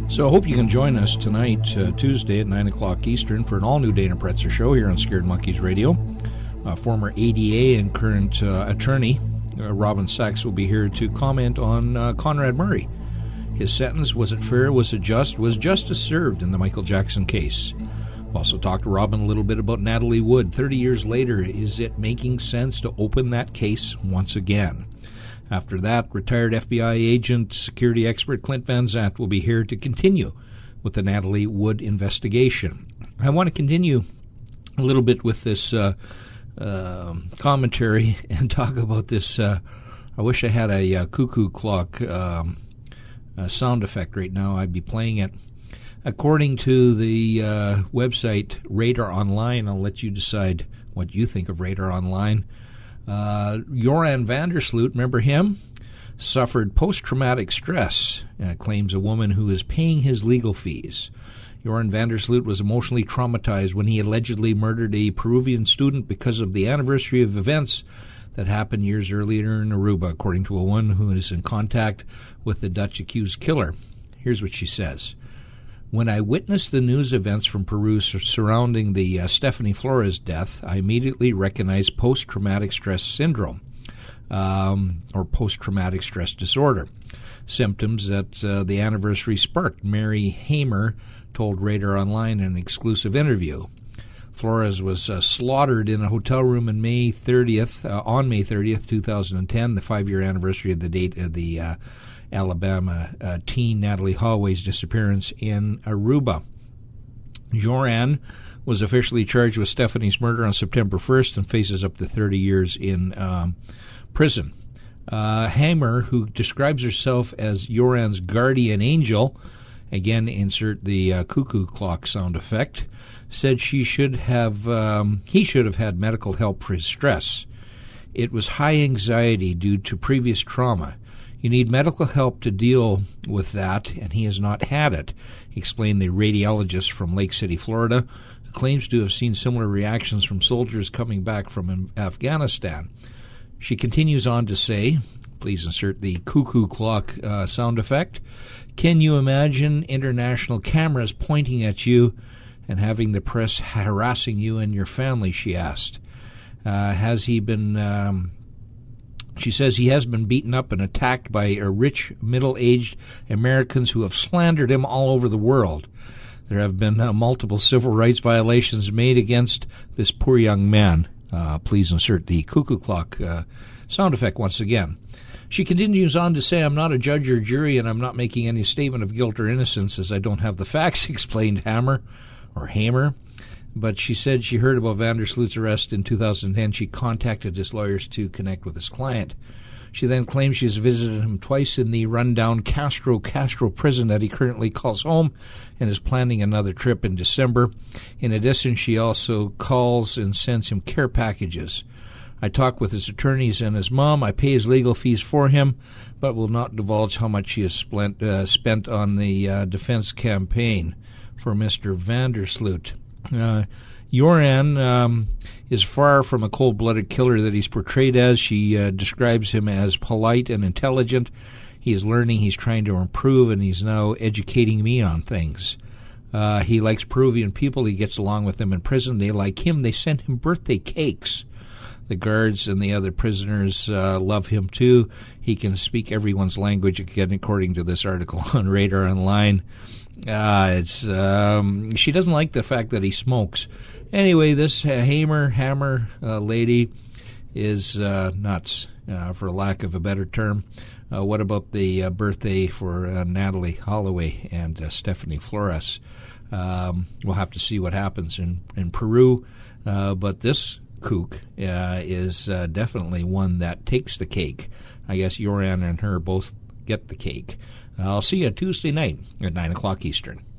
So I hope you can join us tonight, Tuesday at 9 o'clock Eastern, for an all-new Dana Pretzer show here on Scared Monkeys Radio. Former ADA and current attorney Robin Sachs will be here to comment on Conrad Murray. His sentence, was it fair, was it just, was justice served in the Michael Jackson case? We'll also talk to Robin a little bit about Natalie Wood. 30 years later, is it making sense to open that case once again? After that, retired FBI agent, security expert Clint Van Zandt will be here to continue with the Natalie Wood investigation. I want to continue a little bit with this commentary and talk about this. I wish I had a cuckoo clock sound effect right now. I'd be playing it. According to the website Radar Online, I'll let you decide what you think of Radar Online. Joran Vandersloot, remember him? Suffered post-traumatic stress, claims a woman who is paying his legal fees. Joran Vandersloot was emotionally traumatized when he allegedly murdered a Peruvian student because of the anniversary of events that happened years earlier in Aruba, according to a woman who is in contact with the Dutch accused killer. Here's what she says. When I witnessed the news events from Peru surrounding the Stephanie Flores death, I immediately recognized post-traumatic stress syndrome, or post-traumatic stress disorder, symptoms that the anniversary sparked. Mary Hamer told Radar Online in an exclusive interview. Flores was slaughtered in a hotel room on May 30th, 2010, the 5-year anniversary of the date of the Alabama teen Natalie Holloway's disappearance in Aruba. Joran was officially charged with Stephanie's murder on September 1st and faces up to 30 years in prison. Hamer, who describes herself as Joran's guardian angel, again insert the cuckoo clock sound effect, said he should have had medical help for his stress. It was high anxiety due to previous trauma. You need medical help to deal with that, and he has not had it, explained the radiologist from Lake City, Florida, who claims to have seen similar reactions from soldiers coming back from Afghanistan. She continues on to say, please insert the cuckoo clock sound effect, can you imagine international cameras pointing at you and having the press harassing you and your family, she asked. Has he been... She says he has been beaten up and attacked by rich, middle-aged Americans who have slandered him all over the world. There have been multiple civil rights violations made against this poor young man. Please insert the cuckoo clock sound effect once again. She continues on to say, I'm not a judge or jury, and I'm not making any statement of guilt or innocence as I don't have the facts, explained Hamer. But she said she heard about Vandersloot's arrest in 2010. She contacted his lawyers to connect with his client. She then claims she has visited him twice in the rundown Castro prison that he currently calls home and is planning another trip in December. In addition, she also calls and sends him care packages. I talk with his attorneys and his mom. I pay his legal fees for him, but will not divulge how much he has spent on the defense campaign for Mr. Vandersloot. Joran is far from a cold-blooded killer that he's portrayed as. She describes him as polite and intelligent. He is learning, he's trying to improve, and he's now educating me on things. He likes Peruvian people. He gets along with them in prison. They like him. They send him birthday cakes. The guards and the other prisoners love him, too. He can speak everyone's language, again, according to this article on Radar Online. She doesn't like the fact that he smokes. Anyway, this Hamer lady is nuts, for lack of a better term. What about the birthday for Natalie Holloway and Stephanie Flores? We'll have to see what happens in Peru. But this kook is definitely one that takes the cake. I guess Joran and her both get the cake. I'll see you Tuesday night at 9 o'clock Eastern.